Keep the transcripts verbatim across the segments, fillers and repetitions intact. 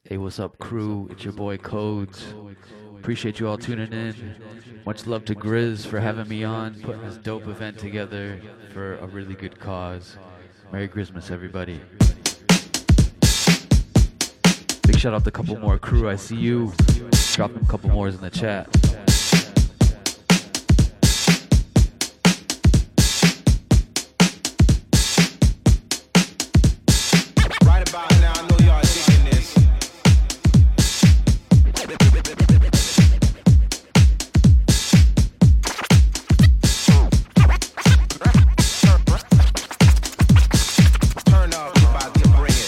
Hey, what's up, crew? It's your boy Codes. Appreciate you all tuning in. Much love to Grizz for having me on, putting this dope event together for a really good cause. Merry Christmas, everybody. Big shout out to a couple more crew. I see you. Dropping a couple more in the chat. Right about now, I know y'all digging this. Turn up, we about to bring it.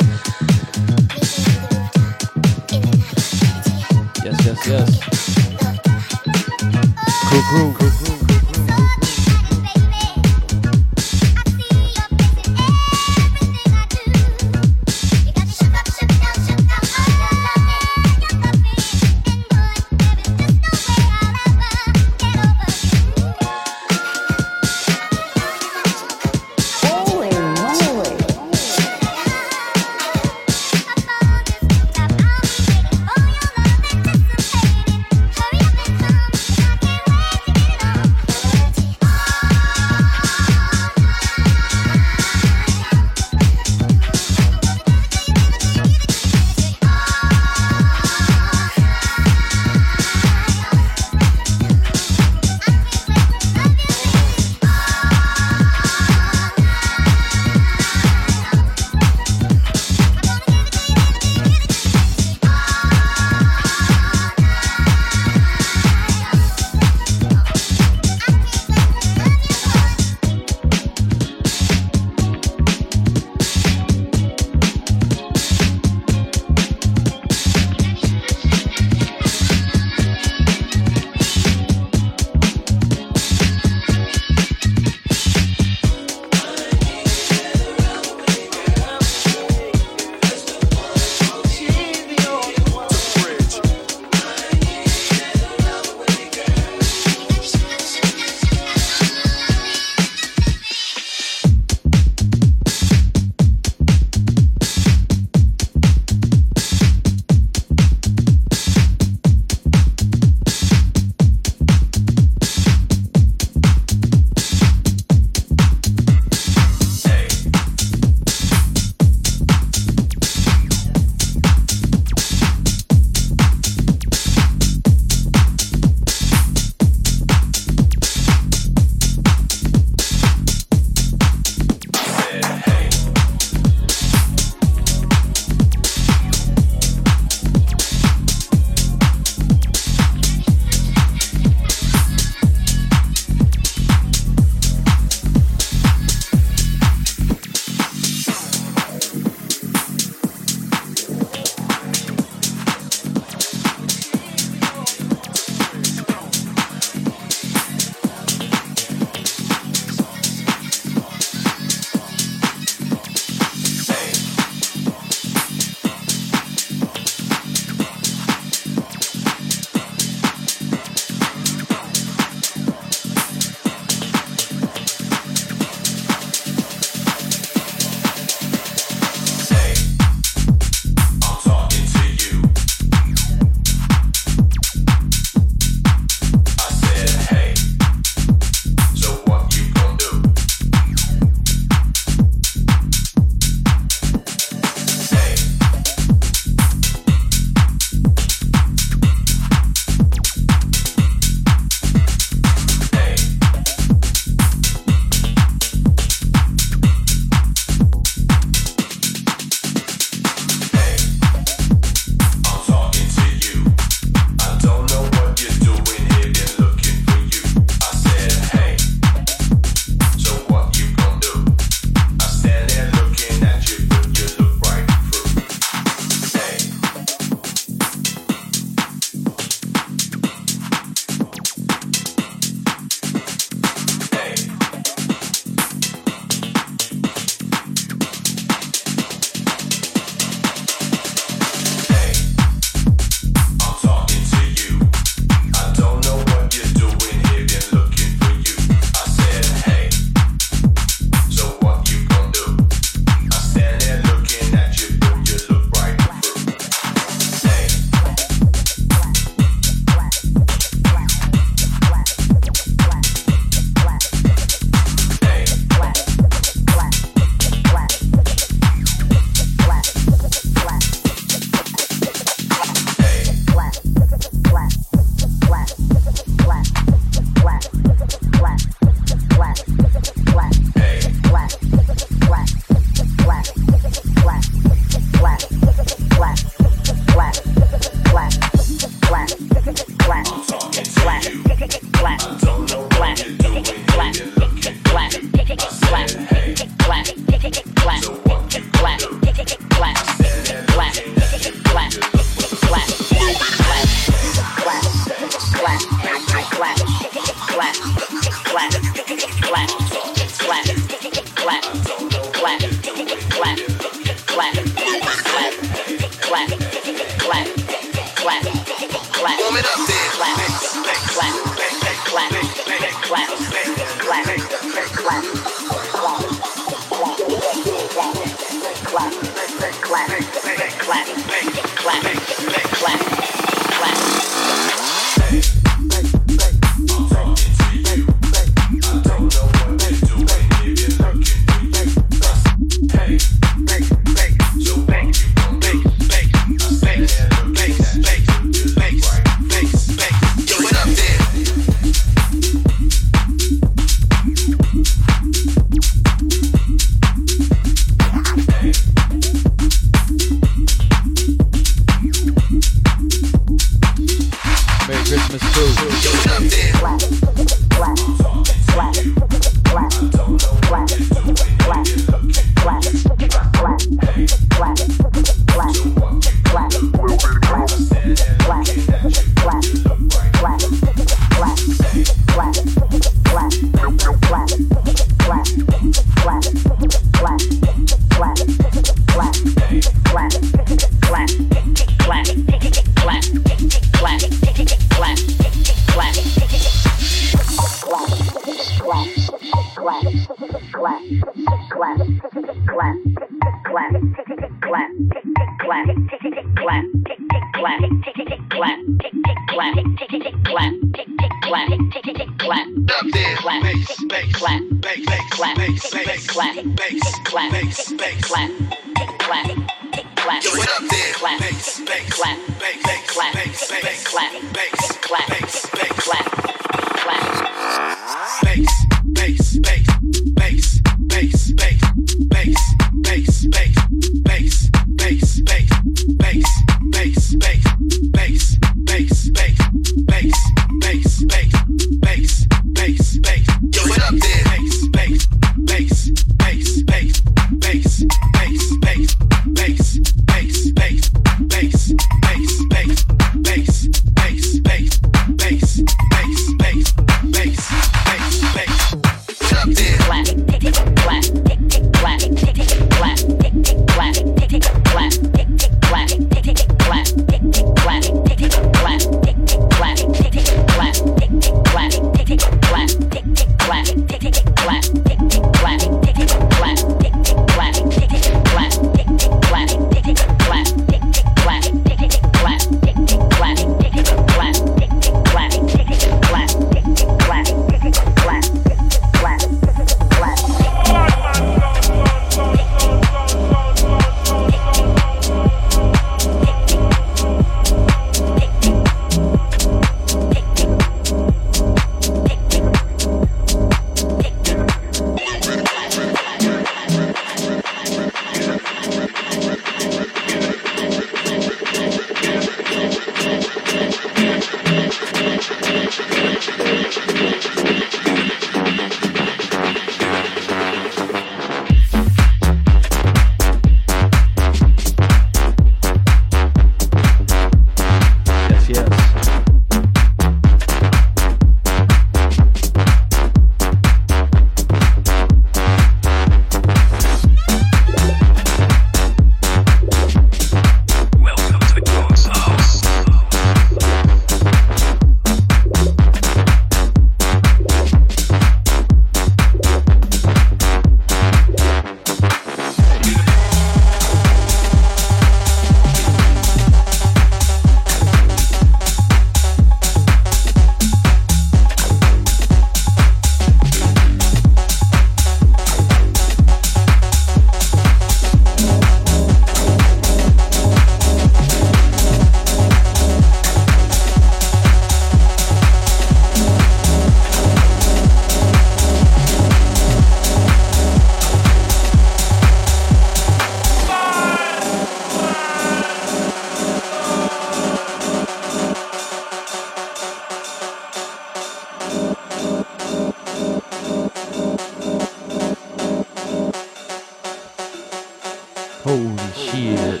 Holy shit.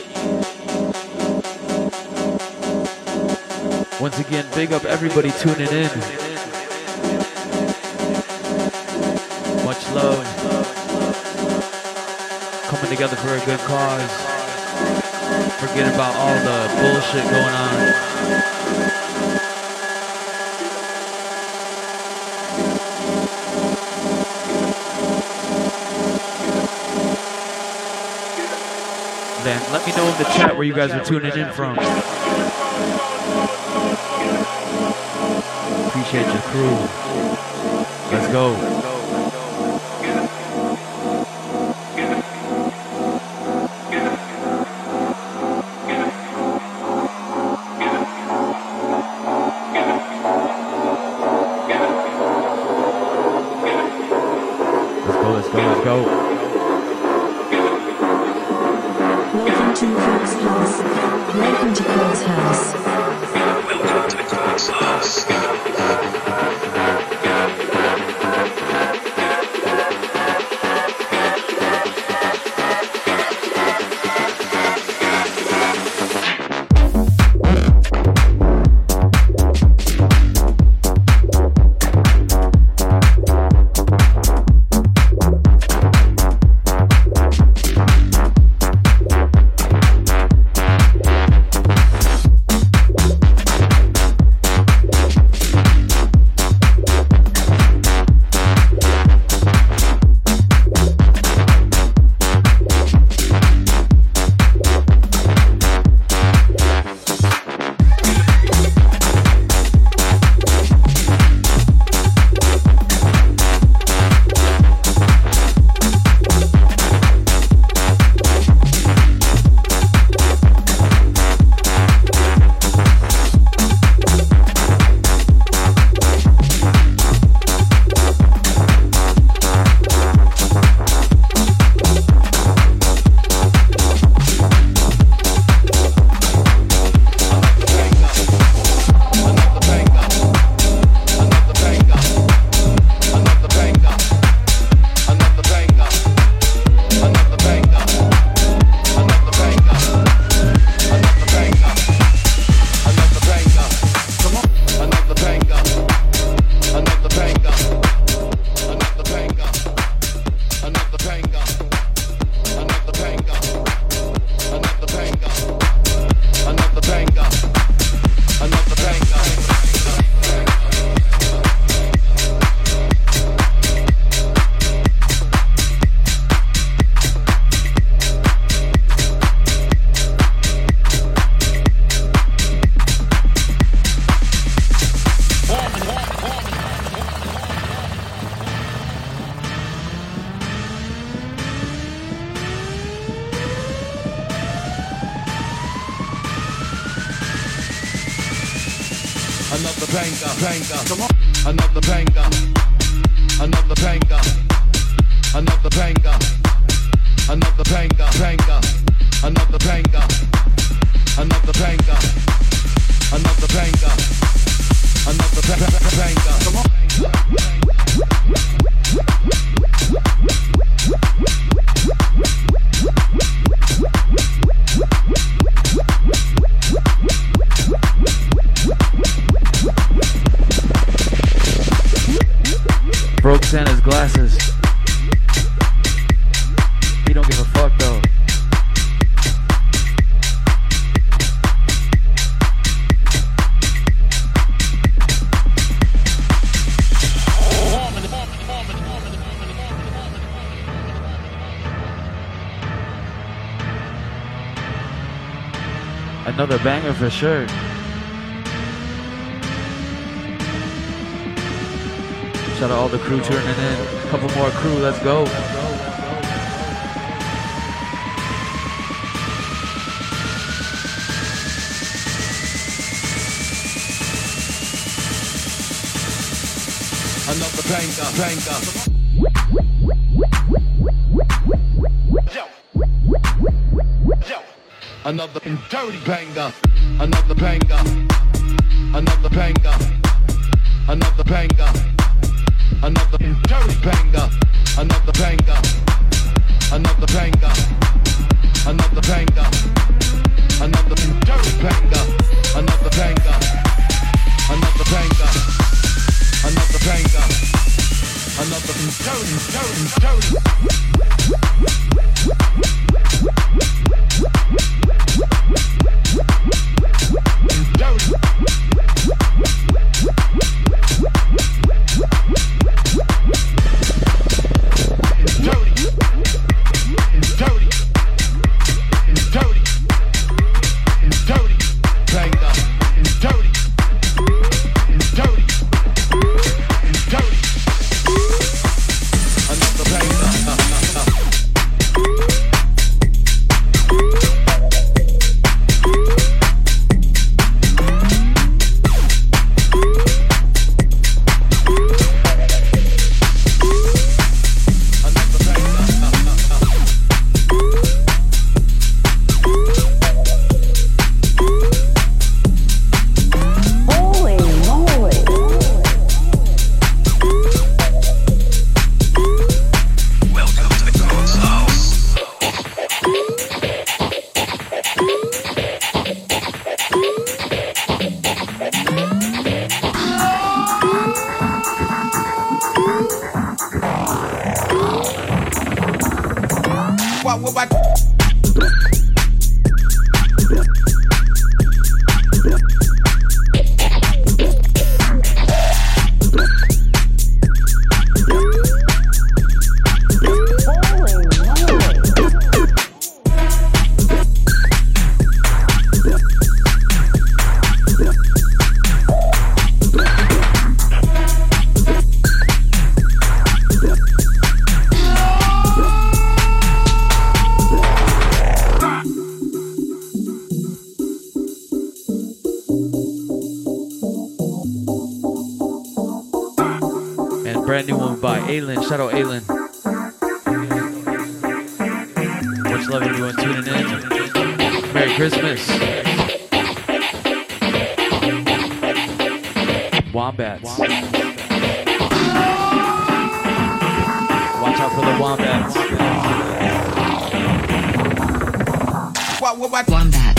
Once again, big up everybody tuning in. Much love. Coming together for a good cause. Forget about all the bullshit going on. And let me know in the chat where you guys are tuning in from. Appreciate your crew. Let's go. Let's go, let's go. Welcome to Code's house. Welcome to Code's house. Welcome to Code's house. Another banger, banger, come on. Another banger, another banger, another banger, another banger, banger, another banger, another banger, another banger, another banger, come on. Broke Santa's glasses. He don't give a fuck though. Another banger for sure. Shout out all the crew tuning in. A couple more crew, let's go. Another banger, banger. Yo. Yo. Another dirty banger. Another banger. Another banger. Another banger. Another dirty banger. Another banger. Another banger. Another banger. Another dirty banger. Another banger. Another banger. Another banger. Another dirty, dirty, dirty. Dirty. Dirty. Dirty. brand new one by Aylin. Shout out Aylin. Much love everyone tuning in. Merry Christmas. Wombats. Watch out for the wombats. What, what, what? Wombats.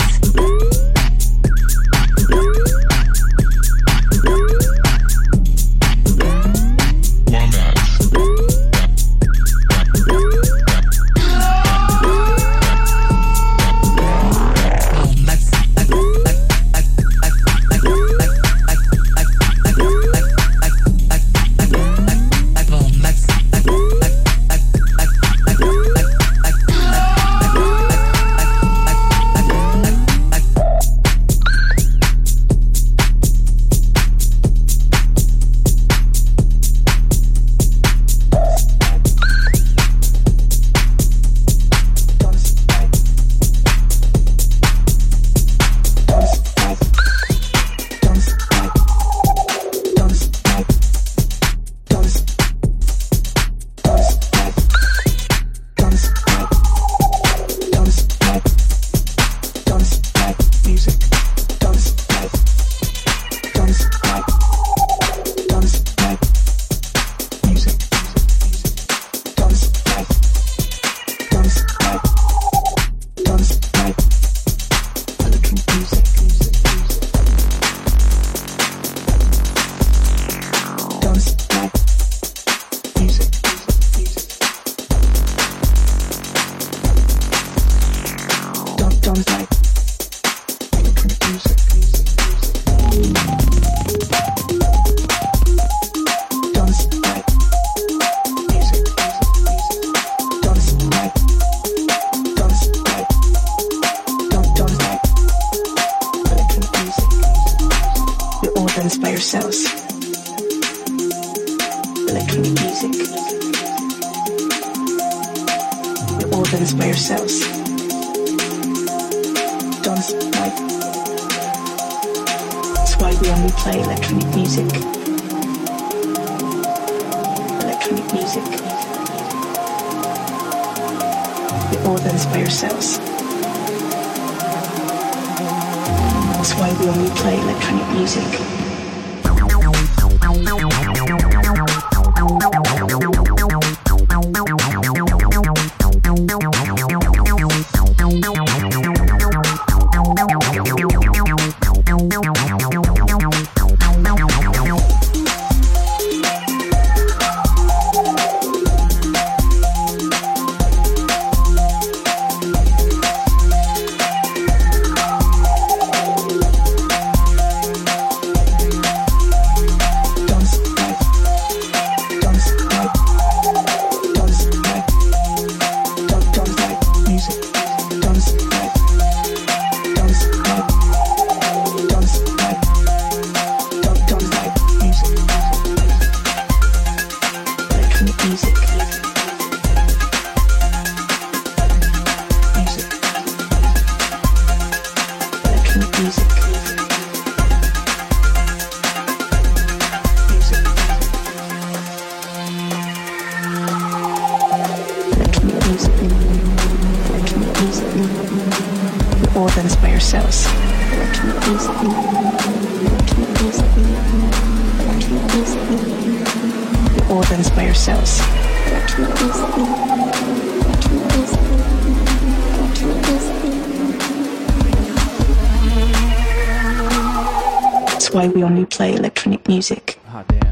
Why we only play electronic music. Oh, damn.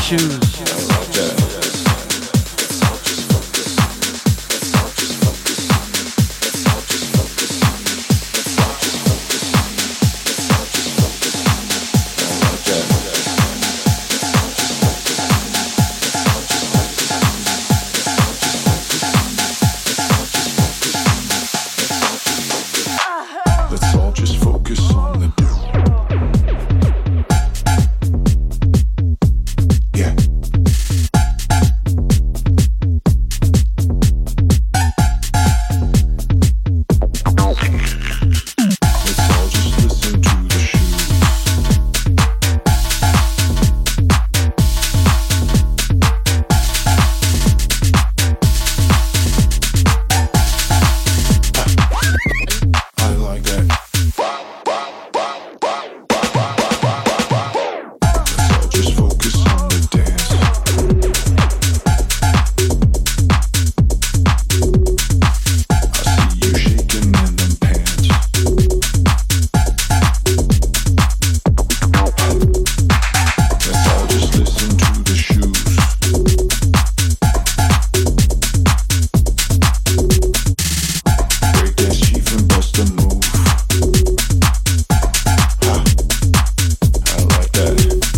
shoes. Let's all just focus on the yeah. Let's all just listen to the shoes. I like that. Let's all just focus on the dance. I see you shaking in them pants. Let's all just listen to the shoes. Breakdance chief and bust a move. Ha, I like that.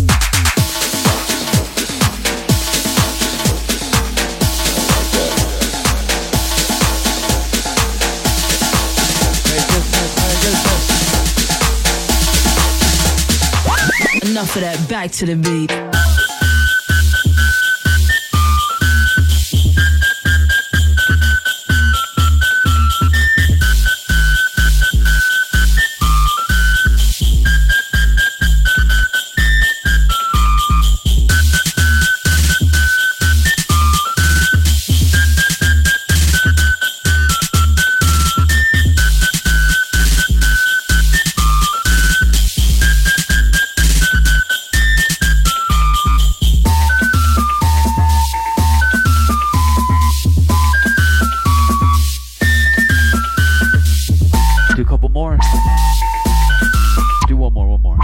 Enough of that, back to the beat. Do a couple more. Do one more, one more.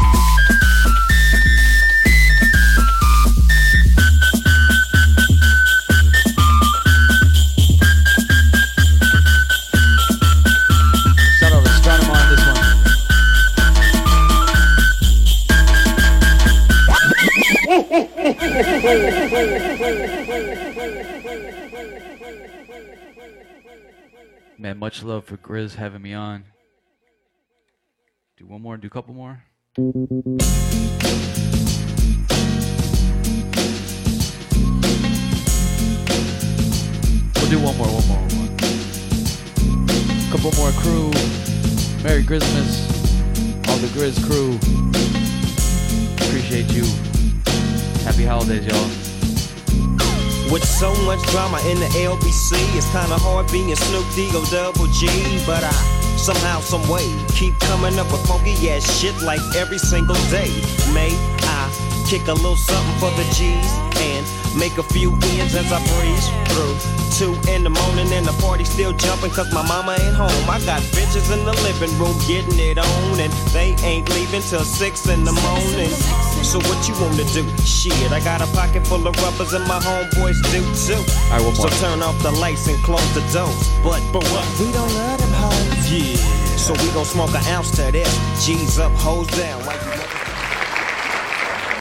Shout out to Astronomer on this one. Man, much love for Grizz having me on. Do one more, do a couple more. We'll do one more, one more, one more. Couple more crew. Merry Christmas. All the Grizz crew. Appreciate you. Happy holidays, y'all. With so much drama in the L B C, it's kinda hard being Snoop D-O double G, but I somehow, some way keep coming up with funky ass shit like every single day. May I kick a little something for the G's and make a few ends as I breeze through. Two in the morning and the party still jumping cause my mama ain't home. I got bitches in the living room getting it on and they ain't leaving till six in the morning. So what you wanna do? Shit, I got a pocket full of rubbers and my homeboys do too. All right, one more. So turn off the lights and close the doors. But, but what? We don't love them hoes. Yeah. So we gon' smoke an ounce to this. G's up, hoes down. Like